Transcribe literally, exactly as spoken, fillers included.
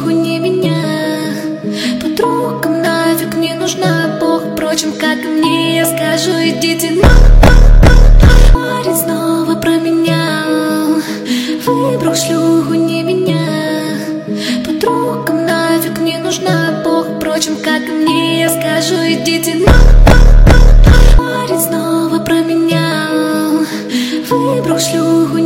шлюху, не меня. Подругам нафиг не нужна, Бог, впрочем, как и мне. Я скажу, идите на. Парень снова променял, выбрал шлюху, не меня. Подругам нафиг не нужна, Бог, впрочем, как и мне. Я скажу, идите на. Парень снова променял, выбрал шлюху,